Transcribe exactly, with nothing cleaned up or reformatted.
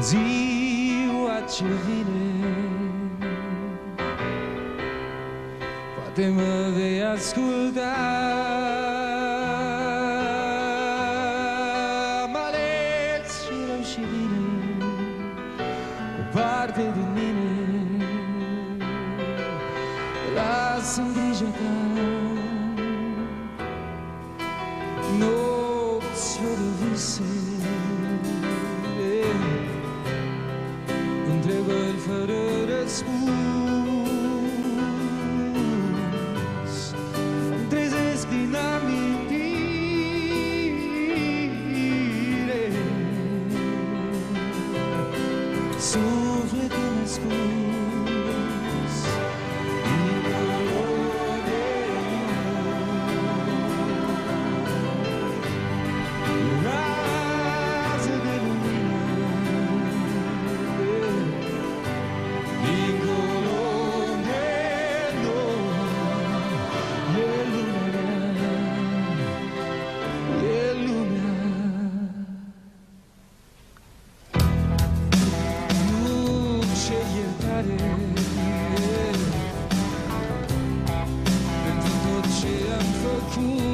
ziua ce vine, poate mă vei asculta. Am ales și rău și bine o parte din mine, lasă în grija ta nopți fără vise, întrebări fără răspuns. Îmi trezesc din amintire, sufletul ascuns dincolo de rază de lumină, dincolo de noi, e lumea mea, e lumea. Nu cer iertare pentru tot ce am făcut.